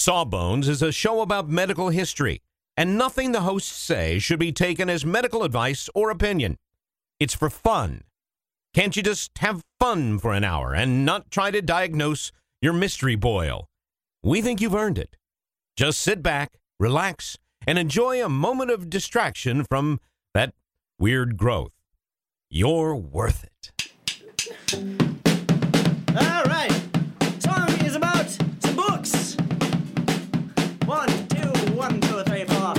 Sawbones is a show about medical history, and nothing the hosts say should be taken as medical advice or opinion. It's for fun. Can't you just have fun for an hour and not try to diagnose your mystery boil? We think you've earned it. Just sit back, relax, and enjoy a moment of distraction from that weird growth. You're worth it. All right. Song is about some books. 1, 2, 1, 2, 3, 4.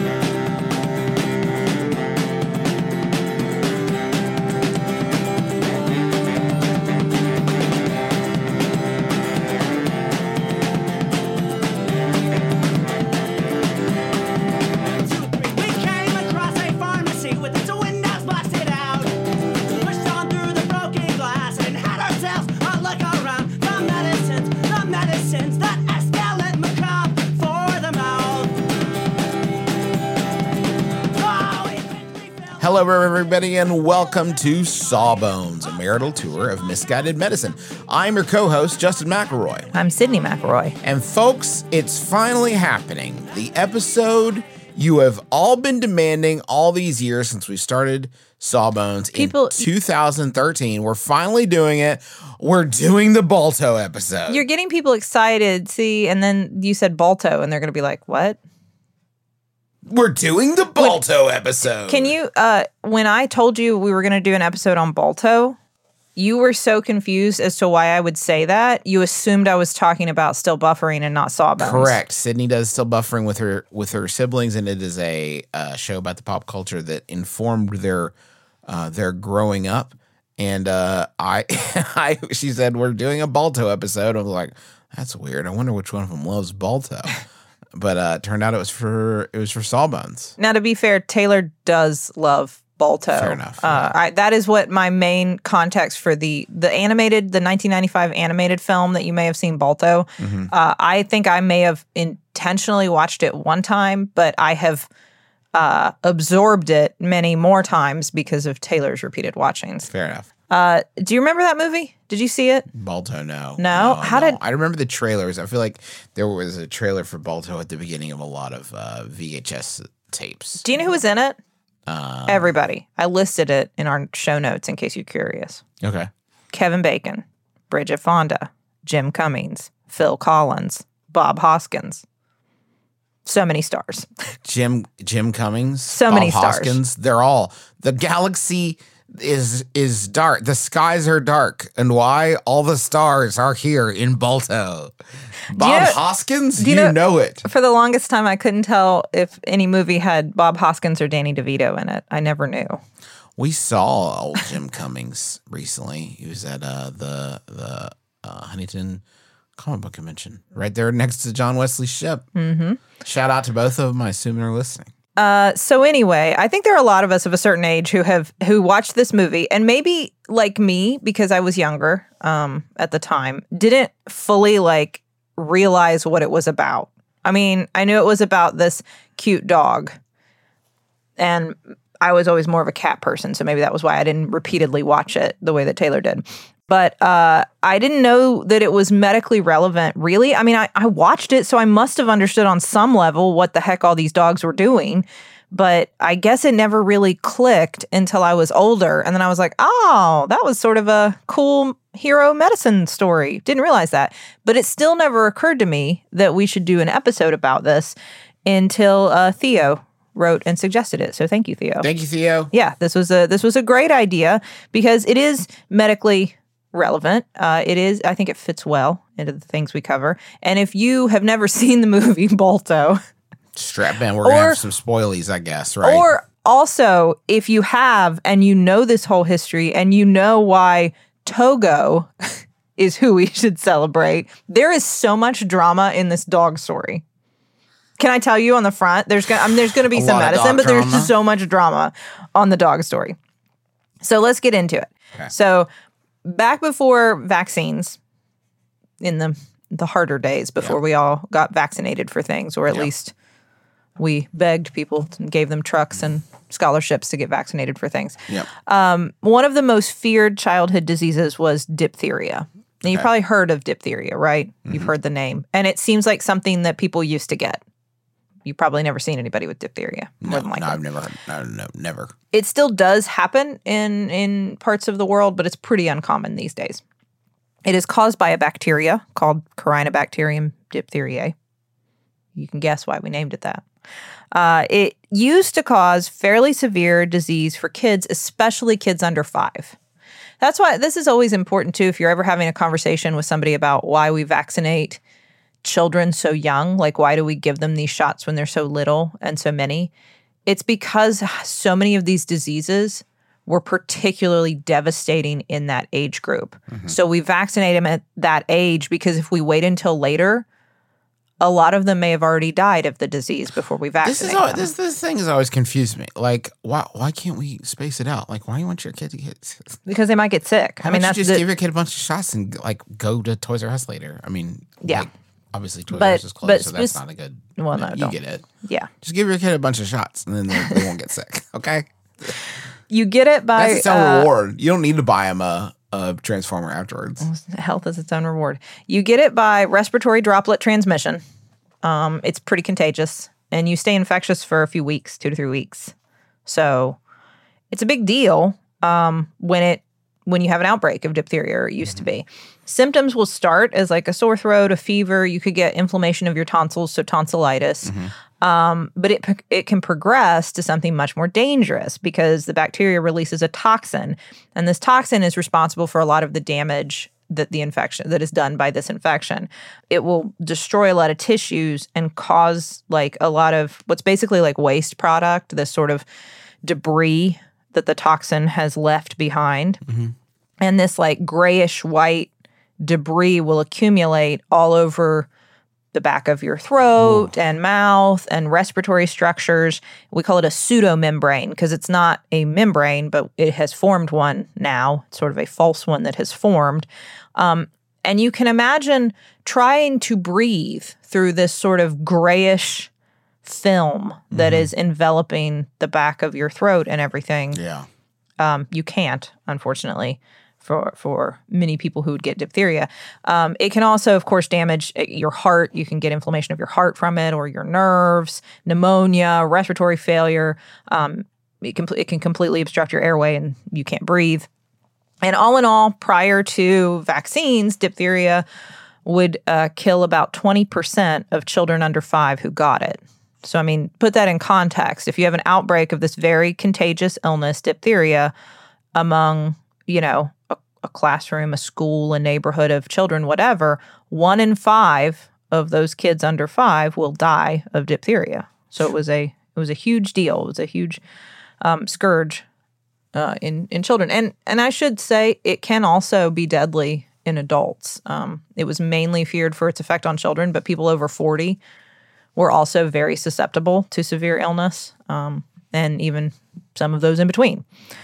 Hello, everybody, and welcome to Sawbones, a marital tour of misguided medicine. I'm your co-host, Justin McElroy. I'm Sydney McElroy. And folks, it's finally happening. The episode you have all been demanding all these years since we started Sawbones in 2013. We're finally doing it. We're doing the Balto episode. You're getting people excited, see, and then you said Balto, and they're going to be like, what? We're doing the Balto episode. Can you, when I told you we were going to do an episode on Balto, you were so confused as to why I would say that. You assumed I was talking about Still Buffering and not Sawbones. Correct. Sydney does Still Buffering with her siblings, and it is a show about the pop culture that informed their growing up. And she said, we're doing a Balto episode. I was like, that's weird. I wonder which one of them loves Balto. But it turned out it was for Sawbones. Now, to be fair, Taylor does love Balto. Fair enough. Yeah. That is what my main context for the 1995 animated film that you may have seen, Balto. Mm-hmm. I think I may have intentionally watched it one time, but I have absorbed it many more times because of Taylor's repeated watchings. Fair enough. Do you remember that movie? Did you see it? Balto, no. No? I remember the trailers. I feel like there was a trailer for Balto at the beginning of a lot of VHS tapes. Do you know who was in it? Everybody. I listed it in our show notes in case you're curious. Okay. Kevin Bacon, Bridget Fonda, Jim Cummings, Phil Collins, Bob Hoskins. So many stars. Jim Cummings. So Bob many stars. Hoskins. They're all. The galaxy is dark. The skies are dark. And why? All the stars are here in Balto. Bob Hoskins? You know it. For the longest time, I couldn't tell if any movie had Bob Hoskins or Danny DeVito in it. I never knew. We saw old Jim Cummings recently. He was at the Huntington Comic Book Convention right there next to John Wesley Shipp. Mm-hmm. Shout out to both of them. I assume they're listening. So anyway, I think there are a lot of us of a certain age who watched this movie and maybe like me, because I was younger at the time, didn't fully realize what it was about. I mean, I knew it was about this cute dog, and I was always more of a cat person, so maybe that was why I didn't repeatedly watch it the way that Taylor did. But I didn't know that it was medically relevant, really. I mean, I watched it, so I must have understood on some level what the heck all these dogs were doing. But I guess it never really clicked until I was older. And then I was like, oh, that was sort of a cool hero medicine story. Didn't realize that. But it still never occurred to me that we should do an episode about this until Theo wrote and suggested it. So thank you, Theo. Thank you, Theo. Yeah, this was a great idea because it is medically relevant. It is. I think it fits well into the things we cover. And if you have never seen the movie Balto, strap in. We're going to have some spoilies, I guess, right? Or also, if you have and you know this whole history and you know why Togo is who we should celebrate, there is so much drama in this dog story. Can I tell you on the front? There's going to be some medicine, but there's just so much drama on the dog story. So let's get into it. Okay. So back before vaccines, in the harder days before we all got vaccinated for things, or at least we begged people and gave them trucks and scholarships to get vaccinated for things. Yep. One of the most feared childhood diseases was diphtheria. And you've probably heard of diphtheria, right? You've heard the name. And it seems like something that people used to get. You've probably never seen anybody with diphtheria. More than likely. No, I've never heard. No, never. It still does happen in parts of the world, but it's pretty uncommon these days. It is caused by a bacteria called Corynebacterium diphtheriae. You can guess why we named it that. It used to cause fairly severe disease for kids, especially kids under 5. That's why this is always important, too, if you're ever having a conversation with somebody about why we vaccinate children so young, like why do we give them these shots when they're so little and so many? It's because so many of these diseases were particularly devastating in that age group. So we vaccinate them at that age because if we wait until later, a lot of them may have already died of the disease before we vaccinate them. This thing has always confused me. Like, why can't we space it out? Like, why do you want your kid to get... Because they might get sick. I mean, that's just give your kid a bunch of shots and, like, go to Toys R Us later. I mean, yeah. Like, obviously Toys R Us is closed, so that's not a good... Well, no, you get it. Yeah. Just give your kid a bunch of shots, and then they won't get sick, okay? You get it by... That's its own reward. You don't need to buy them a Transformer afterwards. Health is its own reward. You get it by respiratory droplet transmission. It's pretty contagious, and you stay infectious for a few weeks, 2 to 3 weeks. So it's a big deal when you have an outbreak of diphtheria, or it used to be. Symptoms will start as like a sore throat, a fever. You could get inflammation of your tonsils, so tonsillitis. But it can progress to something much more dangerous because the bacteria releases a toxin, and this toxin is responsible for a lot of the damage that is done by this infection. It will destroy a lot of tissues and cause like a lot of what's basically like waste product, this sort of debris that the toxin has left behind. And this like grayish white debris will accumulate all over the back of your throat and mouth and respiratory structures. We call it a pseudomembrane because it's not a membrane, but it has formed one now. It's sort of a false one that has formed. And you can imagine trying to breathe through this sort of grayish film that is enveloping the back of your throat and everything. Yeah. You can't, unfortunately, for many people who would get diphtheria. It can also, of course, damage your heart. You can get inflammation of your heart from it or your nerves, pneumonia, respiratory failure. It can completely obstruct your airway and you can't breathe. And all in all, prior to vaccines, diphtheria would kill about 20% of children under 5 who got it. So, I mean, put that in context. If you have an outbreak of this very contagious illness, diphtheria, among, a classroom, a school, a neighborhood of children, whatever, 1 in 5 of those kids under 5 will die of diphtheria. So it was a huge deal. It was a huge scourge in children. And I should say it can also be deadly in adults. It was mainly feared for its effect on children, but people over 40 were also very susceptible to severe illness, and even some of those in between.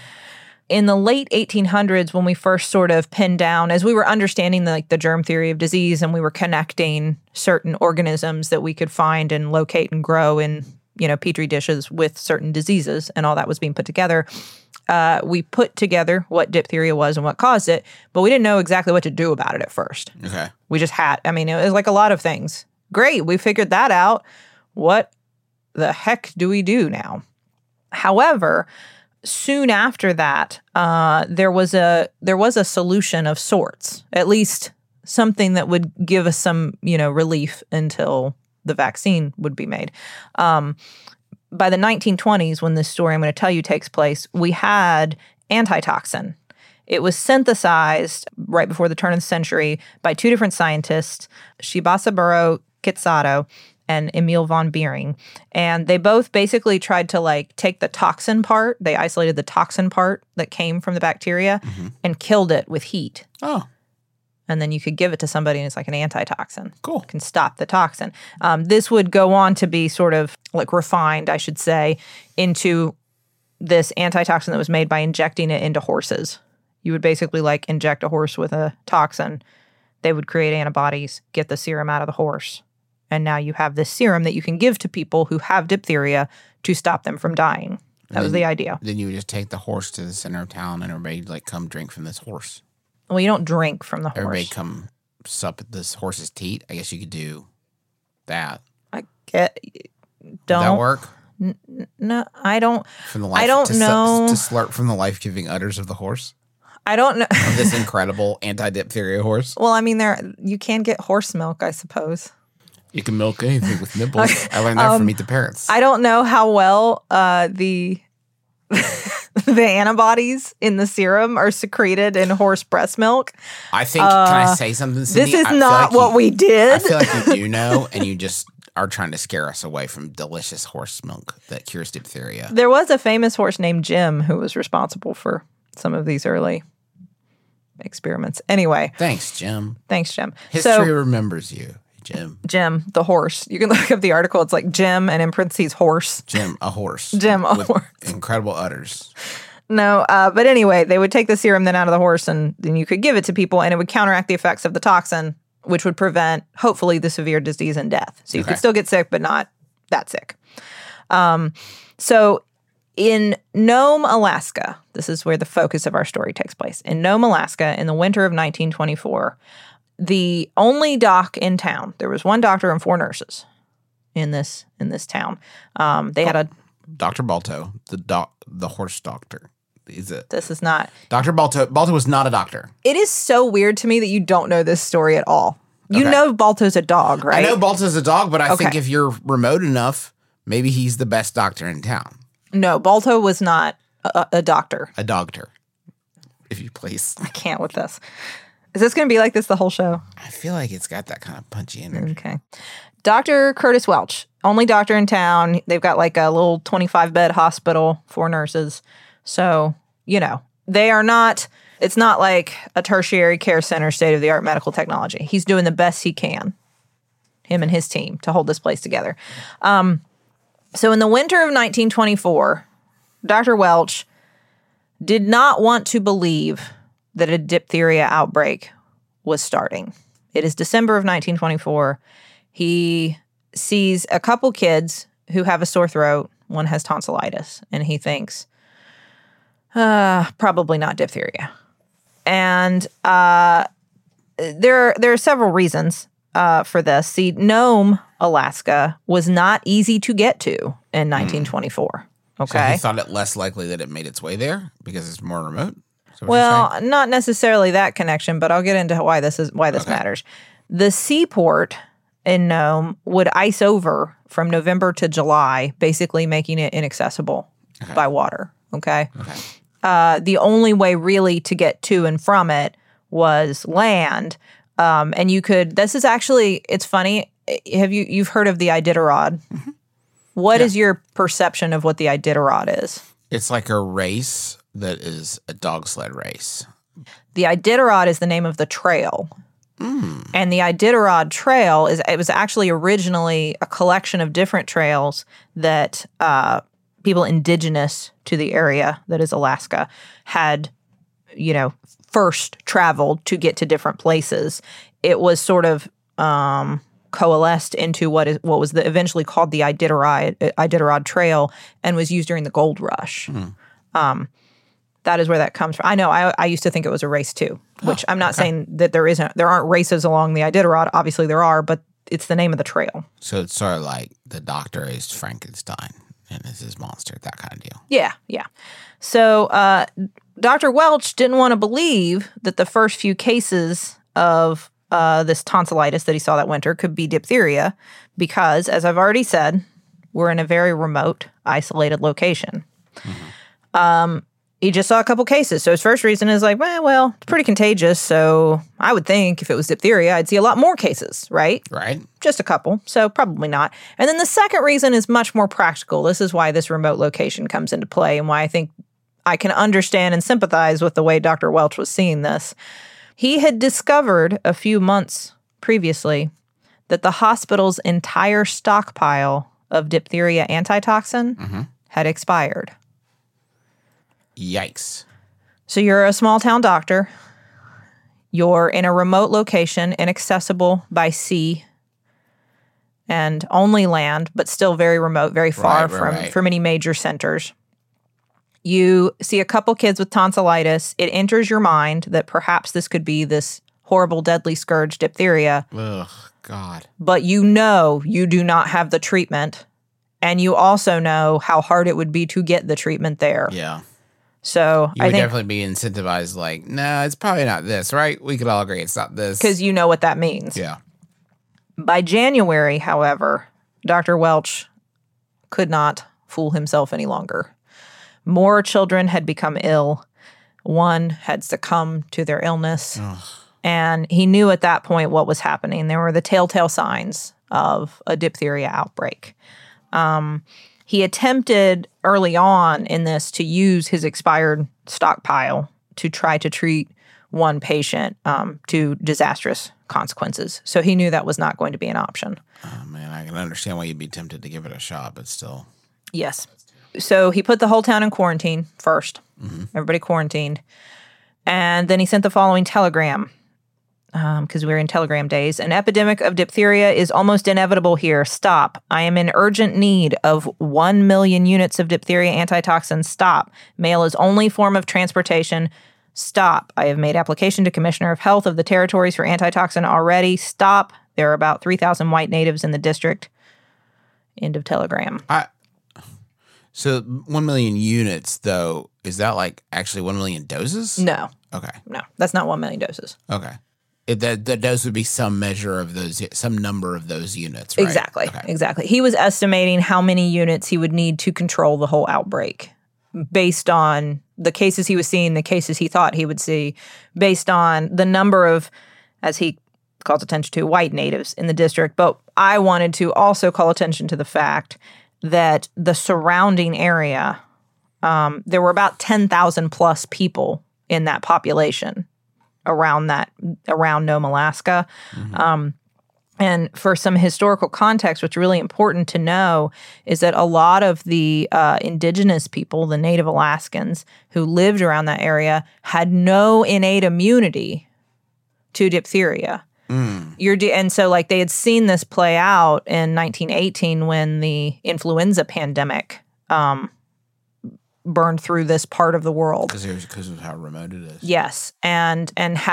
In the late 1800s, when we first sort of pinned down, as we were understanding the germ theory of disease, and we were connecting certain organisms that we could find and locate and grow in, petri dishes with certain diseases, and all that was being put together, we put together what diphtheria was and what caused it, but we didn't know exactly what to do about it at first. Okay. We just it was like a lot of things. Great, we figured that out. What the heck do we do now? However, soon after that, there was a solution of sorts, at least something that would give us some, relief until the vaccine would be made. By the 1920s, when this story I'm going to tell you takes place, we had antitoxin. It was synthesized right before the turn of the century by 2 different scientists, Shibasaburo Kitsato and Emil von Behring. And they both basically tried to take the toxin part. They isolated the toxin part that came from the bacteria and killed it with heat. Oh. And then you could give it to somebody and it's like an antitoxin. Cool. It can stop the toxin. This would go on to be sort of refined, I should say, into this antitoxin that was made by injecting it into horses. You would basically inject a horse with a toxin. They would create antibodies, get the serum out of the horse. And now you have this serum that you can give to people who have diphtheria to stop them from dying. That was the idea. Then you would just take the horse to the center of town and everybody come drink from this horse. Well, you don't drink from the horse. Everybody come sup at this horse's teat. I guess you could do that. I get. Would Don't that work? No, I don't. From the life, I don't know. To slurp from the life-giving udders of the horse. I don't know. Of this incredible anti-diphtheria horse. Well, I mean, you can get horse milk, I suppose. You can milk anything with nipples. I learned that from Meet the Parents. I don't know how well the the antibodies in the serum are secreted in horse breast milk. I think. Can I say something, Sydney? This is I feel not like what we did. I feel like you do know, and you just are trying to scare us away from delicious horse milk that cures diphtheria. There was a famous horse named Jim who was responsible for some of these early experiments. Anyway, Thanks, Jim. thanks, Jim. History remembers you, Jim. Jim, the horse. You can look up the article. It's like Jim and in parentheses horse. Jim, a horse. Jim, a with horse. Incredible udders. No, but anyway, they would take the serum then out of the horse and then you could give it to people and it would counteract the effects of the toxin, which would prevent, hopefully, the severe disease and death. So you could still get sick, but not that sick. So in Nome, Alaska, this is where the focus of our story takes place. In Nome, Alaska, in the winter of 1924, the only doc in town, there was one doctor and 4 nurses in this town. They had a... Dr. Balto, the horse doctor. Is it? This is not... Dr. Balto. Balto was not a doctor. It is so weird to me that you don't know this story at all. You Okay. know Balto's a dog, right? I know Balto's a dog, but I think Okay. if you're remote enough, maybe he's the best doctor in town. No, Balto was not a doctor. A doctor, if you please. I can't with this. Is this going to be like this the whole show? I feel like it's got that kind of punchy energy. Okay. Dr. Curtis Welch, only doctor in town. They've got like a little 25-bed hospital, 4 nurses. So, they are not, it's not like a tertiary care center, state-of-the-art medical technology. He's doing the best he can, him and his team, to hold this place together. So in the winter of 1924, Dr. Welch did not want to believe that a diphtheria outbreak was starting. It is December of 1924. He sees a couple kids who have a sore throat. One has tonsillitis, and he thinks, probably not diphtheria. And there are several reasons for this. See, Nome, Alaska, was not easy to get to in 1924. Okay. So he thought it less likely that it made its way there because it's more remote? Is that what you're Well, saying? not necessarily that connection, but I'll get into why this matters. The seaport in Nome would ice over from November to July, basically making it inaccessible by water. Okay. The only way really to get to and from it was land, and you could. This is actually. It's funny. You've heard of the Iditarod? Mm-hmm. What is your perception of what the Iditarod is? It's like a race that is a dog sled race. The Iditarod is the name of the trail. And the Iditarod Trail was actually originally a collection of different trails that people indigenous to the area that is Alaska had, first traveled to get to different places. It was sort of coalesced into what was eventually called the Iditarod Trail and was used during the Gold Rush. That is where that comes from. I know. I used to think it was a race too, which I'm not saying that there aren't races along the Iditarod. Obviously there are, but it's the name of the trail. So it's sort of like the doctor is Frankenstein and is his monster, that kind of deal. Yeah. So Dr. Welch didn't want to believe that the first few cases of this tonsillitis that he saw that winter could be diphtheria because, as I've already said, we're in a very remote, isolated location. He just saw a couple cases. So his first reason is like, well, it's pretty contagious. So I would think if it was diphtheria, I'd see a lot more cases, right? Right? Just a couple. So probably not. And then the second reason is much more practical. This is why this remote location comes into play and why I think I can understand and sympathize with the way Dr. Welch was seeing this. He had discovered a few months previously that the hospital's entire stockpile of diphtheria antitoxin had expired. Yikes. So you're a small town doctor. You're in a remote location, inaccessible by sea and only land, but still very remote, very far Right. from any major centers. You see a couple kids with tonsillitis. It enters your mind that perhaps this could be this horrible, deadly scourge, diphtheria. Ugh, God. But you know you do not have the treatment. And you also know how hard it would be to get the treatment there. Yeah. So You I would think definitely be incentivized, like, no, it's probably not this, right? We could all agree it's not this. because you know what that means. Yeah. By January, however, Dr. Welch could not fool himself any longer. More children had become ill. One had succumbed to their illness. And he knew at that point what was happening. There were the telltale signs of a diphtheria outbreak. He attempted early on in this to use his expired stockpile to try to treat one patient to disastrous consequences. So he knew that was not going to be an option. Oh, man, I can understand why you'd be tempted to give it a shot, but still. Yes. So he put the whole town in quarantine first. Everybody quarantined. And then he sent the following telegram, because we were in telegram days. An epidemic of diphtheria is almost inevitable here. Stop. I am in urgent need of 1 million units of diphtheria antitoxin. Stop. Mail is only form of transportation. Stop. I have made application to Commissioner of Health of the territories for antitoxin already. Stop. There are about 3,000 white natives in the district. End of telegram. So 1 million units, though, is that like actually 1 million doses? No. Okay. No. That's not 1 million doses. Okay. The dose would be some measure of those, some number of those units, right? Exactly. Okay. Exactly. He was estimating how many units he would need to control the whole outbreak based on the cases he was seeing, the cases he thought he would see, based on the number of, as he calls attention to, white natives in the district. But I wanted to also call attention to the fact that the surrounding area, there were about 10,000 plus people in that population around Nome, Alaska. And for some historical context, what's really important to know is that a lot of the indigenous people, the Native Alaskans who lived around that area, had no innate immunity to diphtheria. And so like they had seen this play out in 1918 when the influenza pandemic burned through this part of the world. Because of how remote it is. Yes, and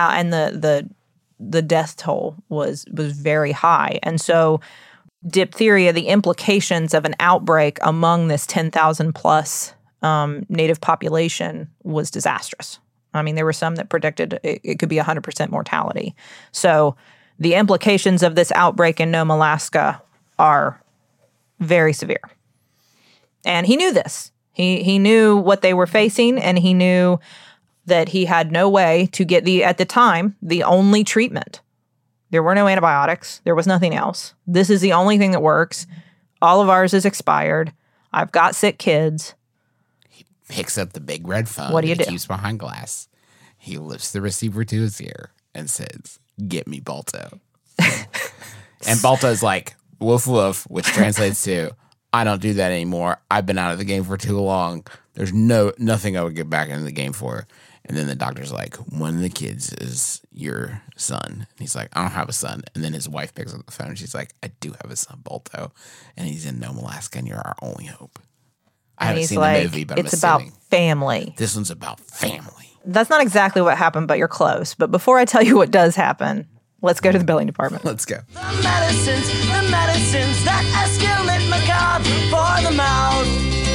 the death toll was very high, and so diphtheria, the implications of an outbreak among this 10,000 plus native population was disastrous. I mean, there were some that predicted it could be 100% mortality. So the implications of this outbreak in Nome, Alaska are very severe. And he knew this. He knew what they were facing, and he knew that he had no way to get at the time, the only treatment. There were no antibiotics. There was nothing else. This is the only thing that works. All of ours is expired. I've got sick kids. Picks up the big red phone What do you that he do? keeps behind glass. He lifts the receiver to his ear and says, "Get me Balto." And Balto's like, "Woof woof," which translates to, "I don't do that anymore. I've been out of the game for too long. There's nothing I would get back into the game for." And then the doctor's like, "One of the kids is your son." And he's like, "I don't have a son." And then his wife picks up the phone and she's like, "I do have a son, Balto. And he's in Nome, Alaska, and you're our only hope." I haven't seen the movie, but I'm it's about assuming. family. This one's about family. That's not exactly what happened, but you're close. But before I tell you what does happen, let's go to the billing department. Let's go. The medicines that escalate macabre for the mouth.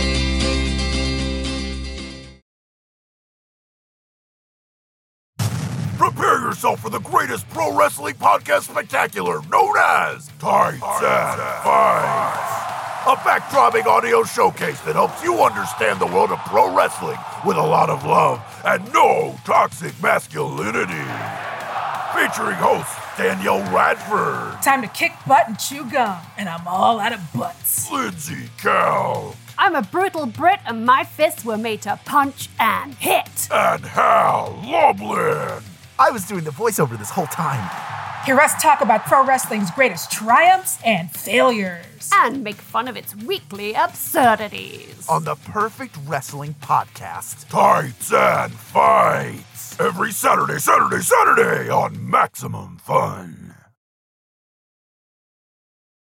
Prepare yourself for the greatest pro wrestling podcast spectacular known as Tights and Fights. A backdropping audio showcase that helps you understand the world of pro wrestling with a lot of love and no toxic masculinity. Featuring host Danielle Radford, Time to kick butt and chew gum, and I'm all out of butts. Lindsay Cal, I'm a brutal Brit, and my fists were made to punch and hit. and Hal Lublin. I was doing the voiceover this whole time. Hear us talk about pro wrestling's greatest triumphs and failures. And make fun of its weekly absurdities. On the Perfect Wrestling Podcast. Tights and Fights. Every Saturday on Maximum Fun.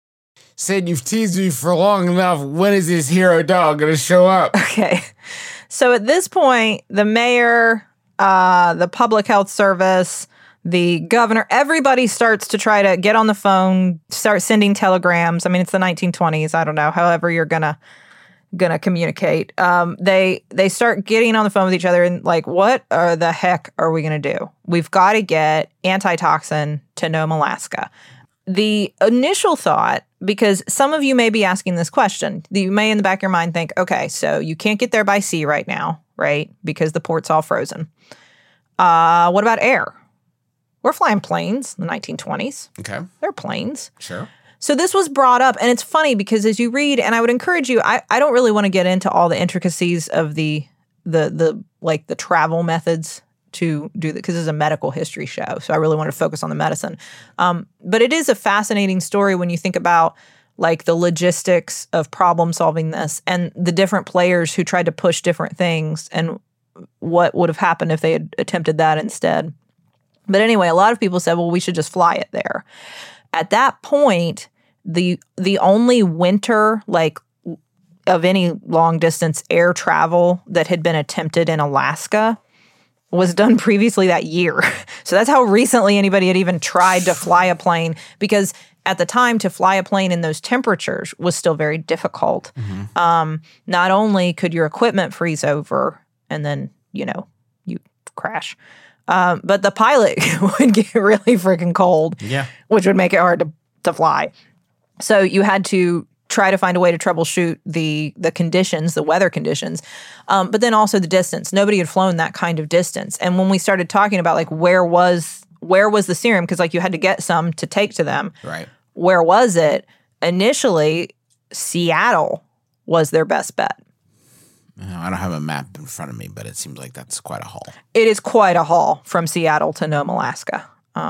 Sid, you've teased me for long enough. When is this hero dog going to show up? Okay. So at this point, the mayor, the public health service, the governor, everybody starts to try to get on the phone, start sending telegrams. I mean, it's the 1920s. I don't know. However you're gonna communicate. They start getting on the phone with each other and like, what the heck are we gonna do? We've got to get antitoxin to Nome, Alaska. The initial thought, because some of you may be asking this question, you may in the back of your mind think, okay, so you can't get there by sea right now, right? Because the port's all frozen. What about air? We're flying planes in the 1920s. Okay. They're planes. Sure. So this was brought up, and it's funny because as you read, and I would encourage you, I don't really want to get into all the intricacies of the travel methods to do that, because it's a medical history show. So I really want to focus on the medicine. But it is a fascinating story when you think about like the logistics of problem solving this and the different players who tried to push different things and what would have happened if they had attempted that instead. But anyway, a lot of people said, well, we should just fly it there. At that point, the only winter, like of any long distance air travel that had been attempted in Alaska was done previously that year. So that's how recently anybody had even tried to fly a plane, because at the time to fly a plane in those temperatures was still very difficult. Mm-hmm. Not only could your equipment freeze over and then, you crash, but the pilot would get really freaking cold, which would make it hard to fly. So you had to try to find a way to troubleshoot the conditions, the weather conditions, but then also the distance. Nobody had flown that kind of distance. And when we started talking about like where was the serum, because like you had to get some to take to them. Right. Where was it? Initially, Seattle was their best bet. I don't have a map in front of me, but it seems like that's quite a haul. It is quite a haul from Seattle to Nome, Alaska.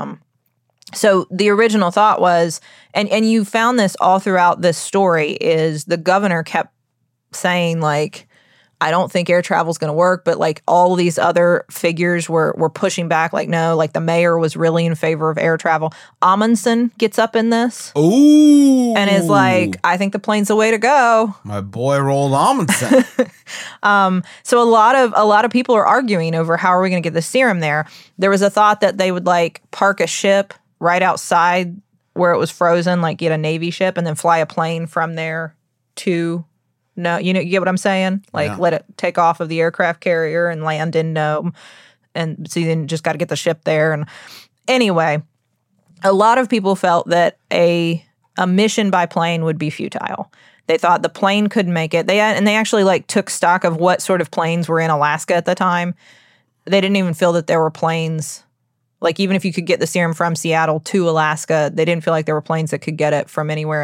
So the original thought was, and you found this all throughout this story, is the governor kept saying like, I don't think air travel is going to work, but like all these other figures were pushing back, like no, like the mayor was really in favor of air travel. Amundsen gets up in this, and is like, I think the plane's the way to go. My boy Roald Amundsen. So a lot of people are arguing over how are we going to get the serum there. There was a thought that they would like park a ship right outside where it was frozen, like get a Navy ship and then fly a plane from there to. No, you get what I'm saying? Like, let it take off of the aircraft carrier and land in Nome. And so you then just got to get the ship there. And anyway, a lot of people felt that a mission by plane would be futile. They thought the plane couldn't make it. They actually like took stock of what sort of planes were in Alaska at the time. They didn't even feel that there were planes. Like, even if you could get the serum from Seattle to Alaska, they didn't feel like there were planes that could get it from anywhere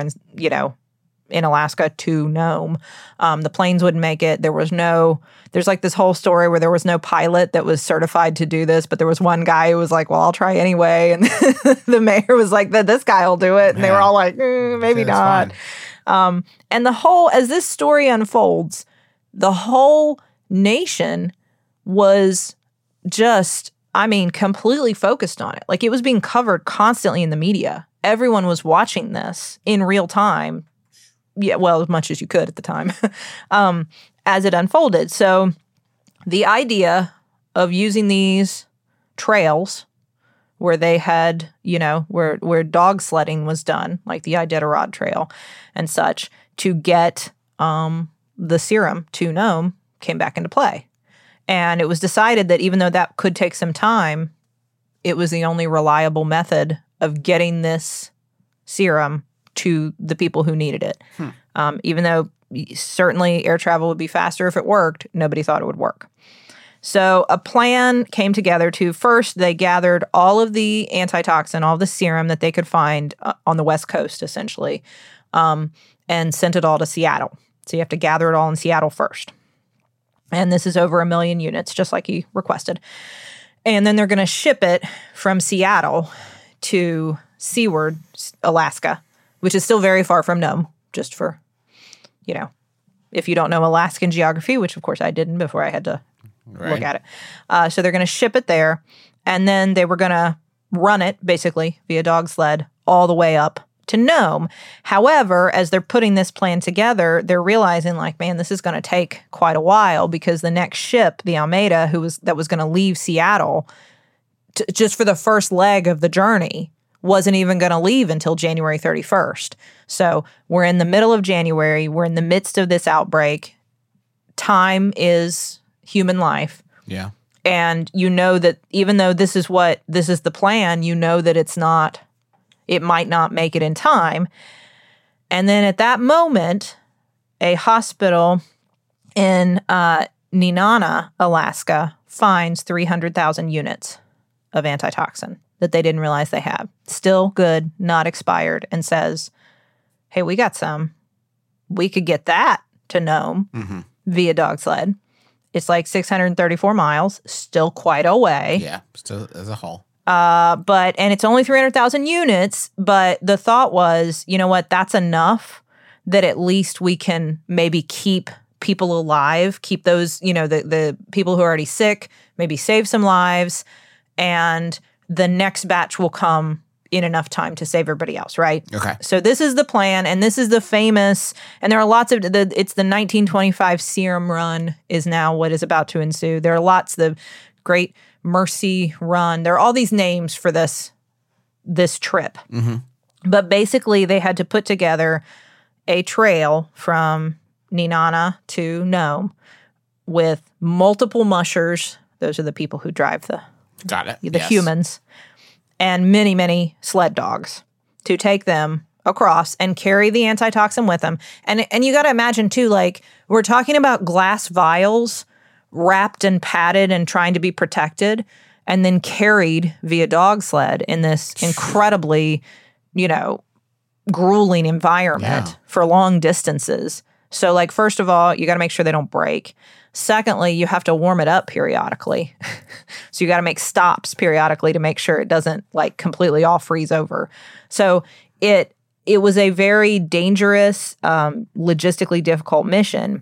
in Alaska to Nome. The planes wouldn't make it. There's like this whole story where there was no pilot that was certified to do this, but there was one guy who was like, well, I'll try anyway. And the mayor was like, this guy will do it. And they were all like, maybe not. And as this story unfolds, the whole nation was just, completely focused on it. Like, it was being covered constantly in the media. Everyone was watching this in real time. Yeah, well, as much as you could at the time, as it unfolded. So the idea of using these trails where they had, where dog sledding was done, like the Iditarod Trail and such, to get the serum to Nome came back into play. And it was decided that even though that could take some time, it was the only reliable method of getting this serum to the people who needed it. Even though certainly air travel would be faster if it worked, nobody thought it would work. So a plan came together to, first, they gathered all of the antitoxin, all of the serum that they could find on the West Coast, essentially, and sent it all to Seattle. So you have to gather it all in Seattle first. And this is over 1 million units, just like he requested. And then they're going to ship it from Seattle to Seward, Alaska, which is still very far from Nome, just for, if you don't know Alaskan geography, which of course I didn't before I had to look at it. So they're going to ship it there, and then they were going to run it, basically, via dog sled all the way up to Nome. However, as they're putting this plan together, they're realizing like, man, this is going to take quite a while because the next ship, the Almeida, that was going to leave Seattle just for the first leg of the journey, wasn't even going to leave until January 31st. So we're in the middle of January. We're in the midst of this outbreak. Time is human life. Yeah. And you know that even though this is the plan, you know that it might not make it in time. And then at that moment, a hospital in Nenana, Alaska, finds 300,000 units of antitoxin that they didn't realize they had. Still good, not expired, and says, hey, we got some. We could get that to Nome via dog sled. It's like 634 miles, still quite a way. Yeah, still as a whole. And it's only 300,000 units, but the thought was, you know what, that's enough that at least we can maybe keep people alive, keep those, the people who are already sick, maybe save some lives, and the next batch will come in enough time to save everybody else, right? Okay. So this is the plan, and this is the famous, and there are lots of, it's the 1925 Serum Run is now what is about to ensue. There are lots, the Great Mercy Run. There are all these names for this trip. But basically, they had to put together a trail from Nenana to Nome with multiple mushers. Those are the people who drive the humans, and many, many sled dogs to take them across and carry the antitoxin with them. And you got to imagine, too, like, we're talking about glass vials wrapped and padded and trying to be protected and then carried via dog sled in this incredibly, grueling environment for long distances. So, like, first of all, you got to make sure they don't break. Secondly, you have to warm it up periodically. So you got to make stops periodically to make sure it doesn't like completely all freeze over. So it was a very dangerous, logistically difficult mission.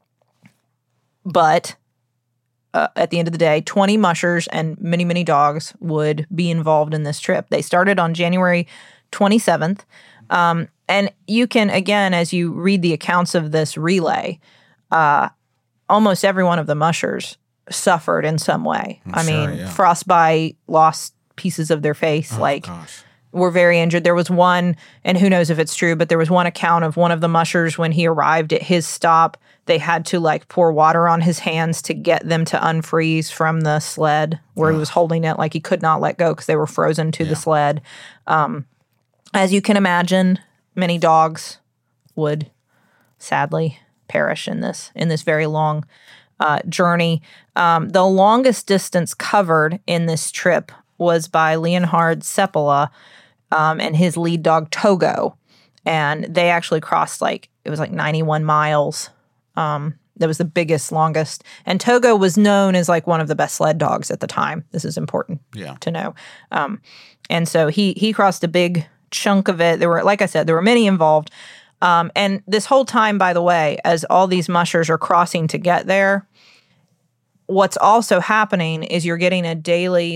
But at the end of the day, 20 mushers and many, many dogs would be involved in this trip. They started on January 27th. And you can, again, as you read the accounts of this relay, almost every one of the mushers suffered in some way. Frostbite, lost pieces of their face, were very injured. There was one, and who knows if it's true, but there was one account of one of the mushers when he arrived at his stop, they had to like pour water on his hands to get them to unfreeze from the sled where he was holding it. Like he could not let go because they were frozen to the sled. As you can imagine, many dogs would sadly perish in this very long journey. The longest distance covered in this trip was by Leonhard Seppala and his lead dog Togo, and they actually crossed it was 91 miles. That was the biggest, longest, and Togo was known as like one of the best sled dogs at the time. This is important to know. And so he crossed a big chunk of it. There were, like I said, there were many involved. And this whole time, by the way, as all these mushers are crossing to get there, what's also happening is you're getting a daily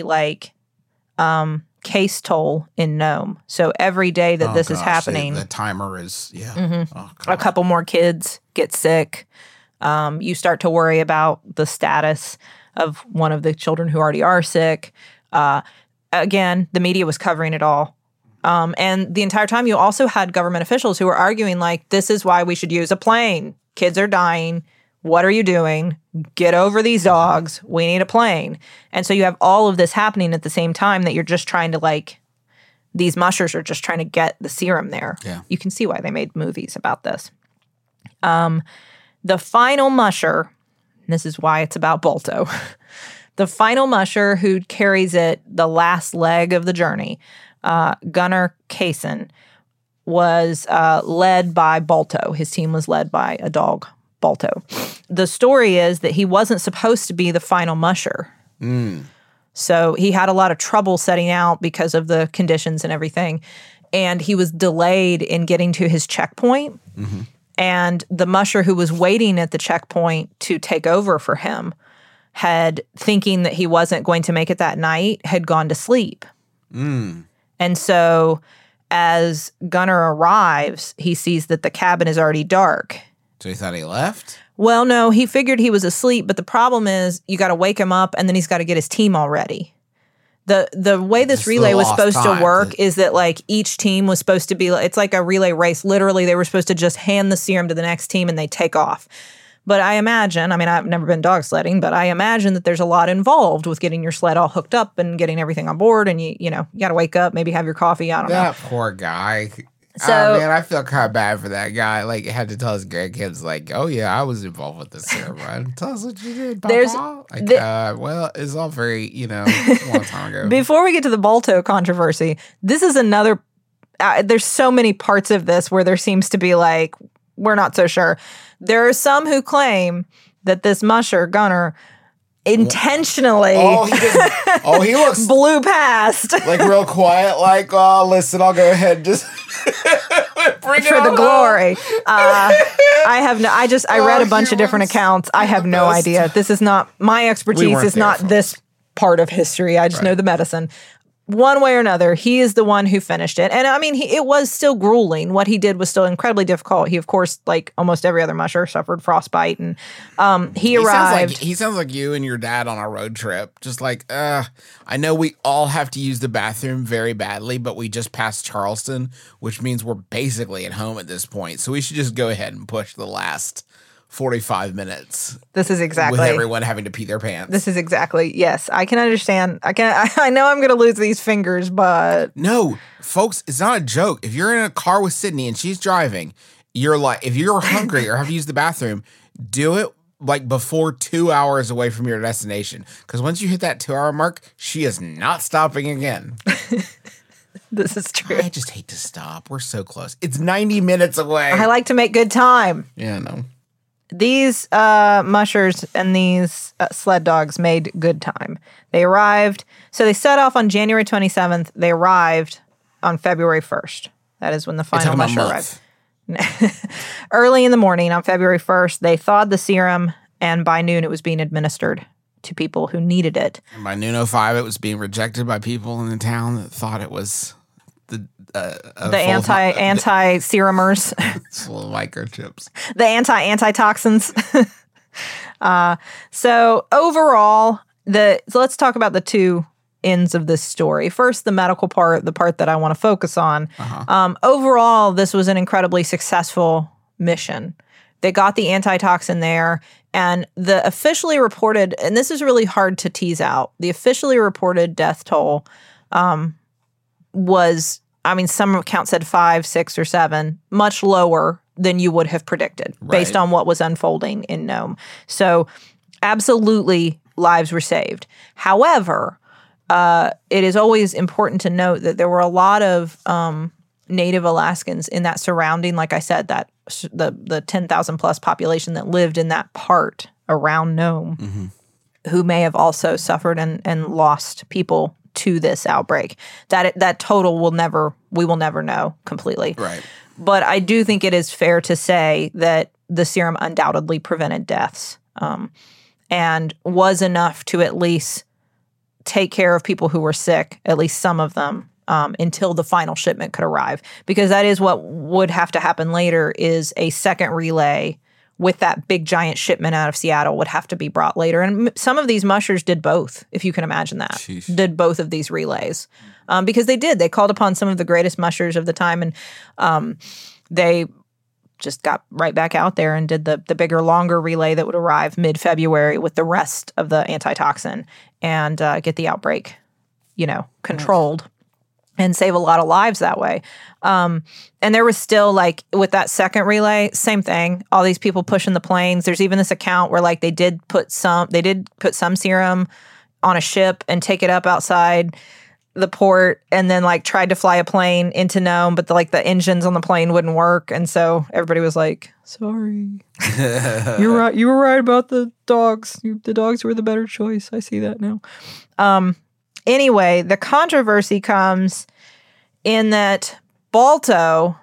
case toll in Nome. So every day that this is happening, the timer is a couple more kids get sick. You start to worry about the status of one of the children who already are sick. Again, the media was covering it all. And the entire time you also had government officials who were arguing this is why we should use a plane. Kids are dying. What are you doing? Get over these dogs. We need a plane. And so you have all of this happening at the same time that you're just trying to these mushers are just trying to get the serum there. Yeah. You can see why they made movies about this. The final musher, and this is why it's about Balto, the final musher who carries it the last leg of the journey, Gunnar Kaysen, was led by Balto. His team was led by a dog, Balto. The story is that he wasn't supposed to be the final musher. So he had a lot of trouble setting out because of the conditions and everything. And he was delayed in getting to his checkpoint. Mm-hmm. And the musher who was waiting at the checkpoint to take over for him thinking that he wasn't going to make it that night, had gone to sleep. And so as Gunnar arrives, he sees that the cabin is already dark. So he thought he left? Well, no, he figured he was asleep, but the problem is you got to wake him up and then he's got to get his team all ready. The way this Just relay the was lost supposed to time. work is that like each team was supposed to be, it's like a relay race. Literally, they were supposed to just hand the serum to the next team and they take off. But I imagine, I mean, I've never been dog sledding, but I imagine that there's a lot involved with getting your sled all hooked up and getting everything on board. And you got to wake up, maybe have your coffee. I don't know. That poor guy. So- Oh, man, I feel kind of bad for that guy. Like, had to tell his grandkids, like, oh, yeah, I was involved with this ceremony. Tell us what you did, Papa. There's- well, it's all very, a long time ago. Before we get to the Balto controversy, this is another. There's so many parts of this where there seems to be like, we're not so sure. There are some who claim that this musher, Gunnar, intentionally he looks blew past like real quiet, like, oh, listen, I'll go ahead and just bring it for the on glory. I read a bunch of different humans accounts. I have no best. idea. This is not my expertise. weren't Is there, not folks. this part of history. I just know the medicine. One way or another, he is the one who finished it. And I mean, it was still grueling. What he did was still incredibly difficult. He, of course, like almost every other musher, suffered frostbite. And he arrived. He sounds like you and your dad on a road trip. Just like, I know we all have to use the bathroom very badly, but we just passed Charleston, which means we're basically at home at this point. So we should just go ahead and push the last 45 minutes This is exactly. with everyone having to pee their pants. This is exactly. Yes, I can understand. I know I'm going to lose these fingers, but No, folks, it's not a joke. If you're in a car with Sydney and she's driving, you're like, if you're hungry or have to use the bathroom, do it like before 2 hours away from your destination. Because once you hit that 2 hour mark, she is not stopping again. this is true. I just hate to stop. We're so close. It's 90 minutes away. I like to make good time. Yeah, no. These mushers and these sled dogs made good time. They arrived. So they set off on January 27th. They arrived on February 1st. That is when the It took final them a musher month. arrived. Early in the morning on February 1st, they thawed the serum, and by noon it was being administered to people who needed it. And by noon 05, it was being rejected by people in the town that thought it was the Anti-serumers. full of microchips. The antitoxins. So overall, so let's talk about the two ends of this story. First, the medical part, the part that I want to focus on. Overall, this was an incredibly successful mission. They got the antitoxin there, and the officially reported, and this is really hard to tease out, the officially reported death toll was, I mean, some accounts said 5, 6, or 7, much lower than you would have predicted based Right. on what was unfolding in Nome. So absolutely lives were saved. However, it is always important to note that there were a lot of Native Alaskans in that surrounding, like I said, that the 10,000 plus population that lived in that part around Nome, who may have also suffered and lost people to this outbreak. That total we will never know completely. Right. But I do think it is fair to say that the serum undoubtedly prevented deaths, and was enough to at least take care of people who were sick, at least some of them, until the final shipment could arrive. Because that is what would have to happen later, is a second relay with that big giant shipment out of Seattle would have to be brought later. And some of these mushers did both, if you can imagine that. Sheesh. Did both of these relays. Because they did. They called upon some of the greatest mushers of the time, and they just got right back out there and did the bigger, longer relay that would arrive mid-February with the rest of the antitoxin and get the outbreak, controlled and save a lot of lives that way. And there was still, like, with that second relay, same thing. All these people pushing the planes. There's even this account where, like, they did put some serum on a ship and take it up outside the port, and then like tried to fly a plane into Nome, but the engines on the plane wouldn't work, and so everybody was like, "Sorry, you're right. You were right about the dogs. The dogs were the better choice. I see that now." Anyway, the controversy comes in that Balto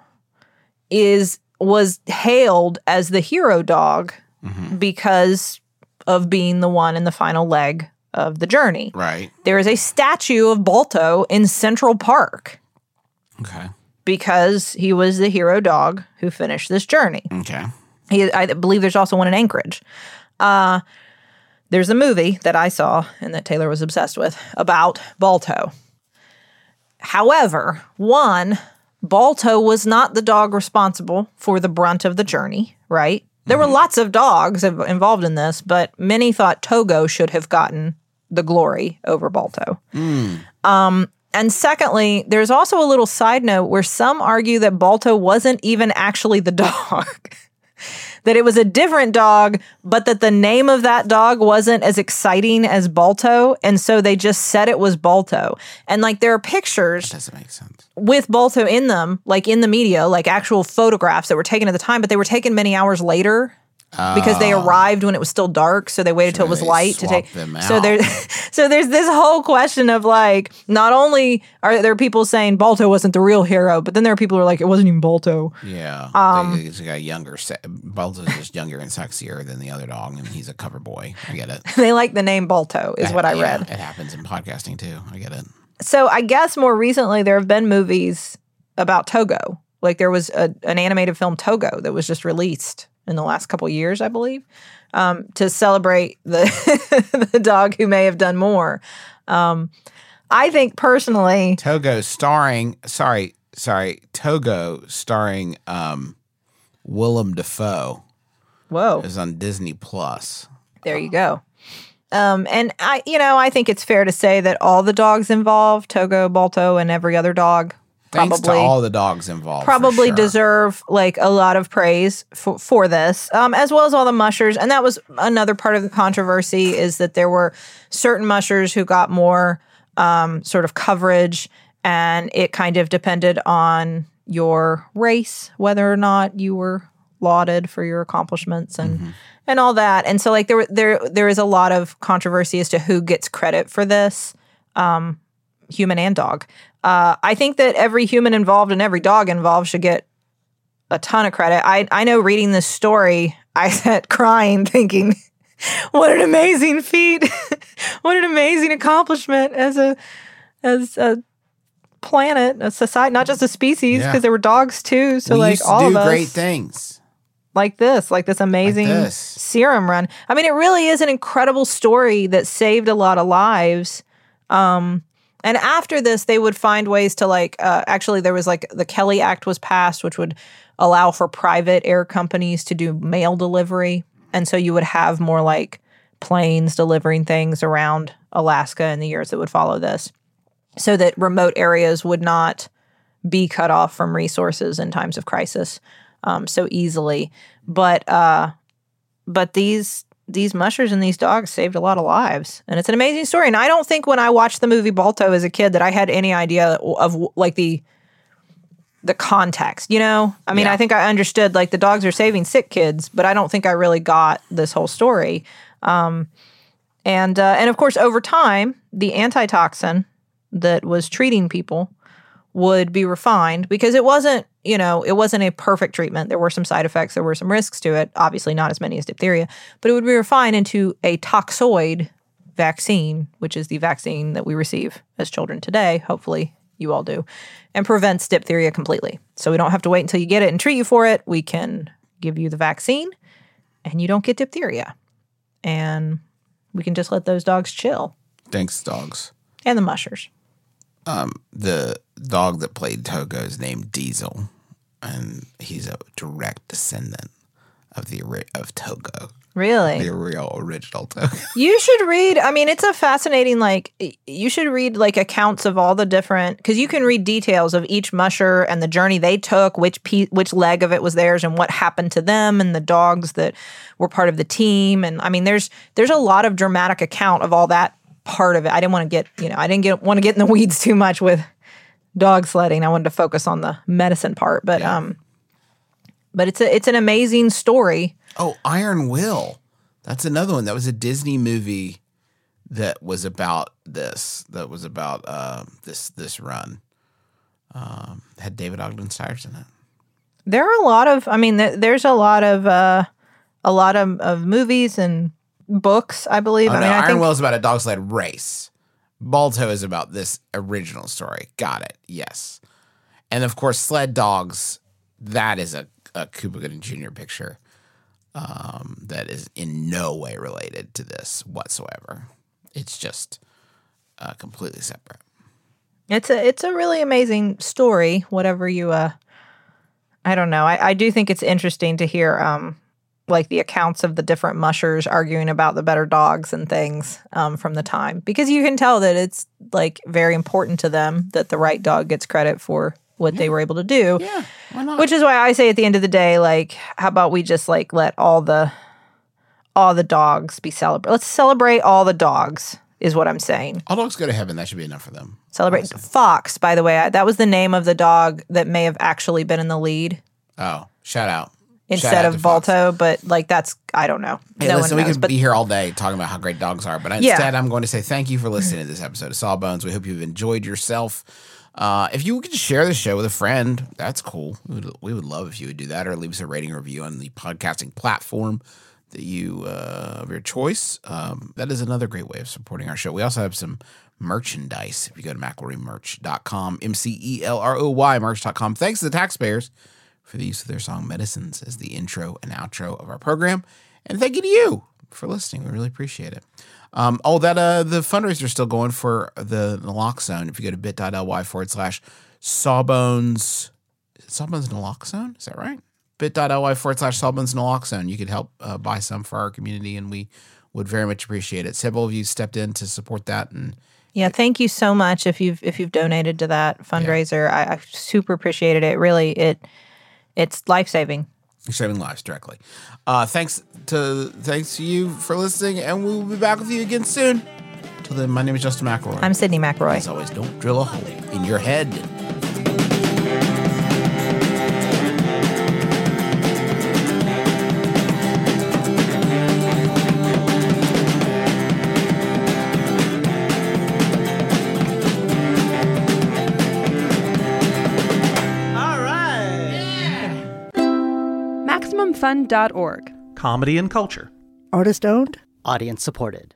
was hailed as the hero dog because of being the one in the final leg of the journey. Right. There is a statue of Balto in Central Park. Okay. because he was the hero dog who finished this journey. Okay. I believe there's also one in Anchorage. There's a movie that I saw and that Taylor was obsessed with about Balto. However, Balto was not the dog responsible for the brunt of the journey, right? There were lots of dogs involved in this, but many thought Togo should have gotten the glory over Balto. And secondly, there's also a little side note where some argue that Balto wasn't even actually the dog. That it was a different dog, but that the name of that dog wasn't as exciting as Balto, and so they just said it was Balto. And like there are pictures Doesn't make sense. with Balto in them, like in the media, like actual photographs that were taken at the time, but they were taken many hours later because they arrived when it was still dark, so they waited till it was they light to take swapped them So out. there's this whole question of like, not only are there people saying Balto wasn't the real hero, but then there are people who are like, it wasn't even Balto. Yeah. He's got younger. Balto's just younger and sexier than the other dog, and he's a cover boy. I get it. They like the name Balto, is what I read. It happens in podcasting too. I get it. So I guess more recently there have been movies about Togo. Like there was an animated film Togo that was just released in the last couple of years, I believe, to celebrate the the dog who may have done more. I think personally, Togo starring Willem Dafoe whoa, is on Disney Plus. there you go. And I think it's fair to say that all the dogs involved, Togo, Balto, and every other dog, Thanks to all the dogs involved. probably for sure. deserve like a lot of praise for this, as well as all the mushers. And that was another part of the controversy, is that there were certain mushers who got more sort of coverage, and it kind of depended on your race, whether or not you were lauded for your accomplishments and all that. And so like there is a lot of controversy as to who gets credit for this, human and dog. I think that every human involved and every dog involved should get a ton of credit. I know reading this story, I sat crying thinking, what an amazing feat. What an amazing accomplishment as a planet, a society, not just a species, because there were dogs too. So we like used to all do of us, great things. like this amazing Like this. serum run. I mean, it really is an incredible story that saved a lot of lives. And after this, they would find ways to like, actually there was like the Kelly Act was passed, which would allow for private air companies to do mail delivery. And so you would have more like planes delivering things around Alaska in the years that would follow this, so that remote areas would not be cut off from resources in times of crisis so easily. But these mushers and these dogs saved a lot of lives. And it's an amazing story. And I don't think when I watched the movie Balto as a kid that I had any idea of like the context, you know? I mean, I think I understood like the dogs are saving sick kids, but I don't think I really got this whole story. And of course, over time, the antitoxin that was treating people would be refined, because it wasn't a perfect treatment. There were some side effects. There were some risks to it. Obviously not as many as diphtheria, but it would be refined into a toxoid vaccine, which is the vaccine that we receive as children today. Hopefully you all do, and prevents diphtheria completely. So we don't have to wait until you get it and treat you for it. We can give you the vaccine and you don't get diphtheria. And we can just let those dogs chill. Thanks, dogs. And the mushers. The dog that played Togo is named Diesel, and he's a direct descendant of Togo. Really? The real original Togo. You should read, I mean, it's a fascinating, you should read, accounts of all the different, because you can read details of each musher and the journey they took, which leg of it was theirs and what happened to them and the dogs that were part of the team. And, I mean, there's a lot of dramatic account of all that part of it. I didn't want to get, want to get in the weeds too much with dog sledding. I wanted to focus on the medicine part, but it's an amazing story. Oh, Iron Will. That's another one. That was a Disney movie that was about this. That was about this run. Had David Ogden Stiers in it. There are a lot of. I mean, there's a lot of movies and books, I believe. Oh, I no, mean, I Iron think Will is about a dog sled race. Balto is about this original story. Got it. Yes. And of course, sled dogs. That is a Cuba Gooding Jr. picture that is in no way related to this whatsoever. It's just completely separate. It's a really amazing story. Whatever you, I don't know. I do think it's interesting to hear like the accounts of the different mushers arguing about the better dogs and things from the time, because you can tell that it's like very important to them that the right dog gets credit for what they were able to do. Yeah, why not? Which is why I say at the end of the day, like, how about we just like let all the dogs be celebrated? Let's celebrate all the dogs. Is what I'm saying. All dogs go to heaven. That should be enough for them. Celebrate. Awesome. Fox, by the way, that was the name of the dog that may have actually been in the lead. Oh, shout out. Instead of Balto, but like that's, I don't know. Hey, no listen, one we knows, could be here all day talking about how great dogs are, but instead I'm going to say thank you for listening to this episode of Sawbones. We hope you've enjoyed yourself. If you could share the show with a friend, that's cool. We would love if you would do that, or leave us a rating or review on the podcasting platform that you of your choice. That is another great way of supporting our show. We also have some merchandise. If you go to McElroymerch.com, MCELROY merch.com. Thanks to the taxpayers for the use of their song Medicines as the intro and outro of our program. And thank you to you for listening. We really appreciate it. The fundraiser is still going for the naloxone. If you go to bit.ly/Sawbones, Sawbones naloxone? Is that right? bit.ly/Sawbones naloxone. You could help buy some for our community, and we would very much appreciate it. Several of you stepped in to support that, and thank you so much if you've donated to that fundraiser. I super appreciated it. Really, it's life-saving. You're saving lives directly. Thanks to you for listening, and we will be back with you again soon. Till then, my name is Justin McElroy. I'm Sydney McElroy. As always, don't drill a hole in your head. MaximumFun.org. Comedy and culture. Artist owned. Audience supported.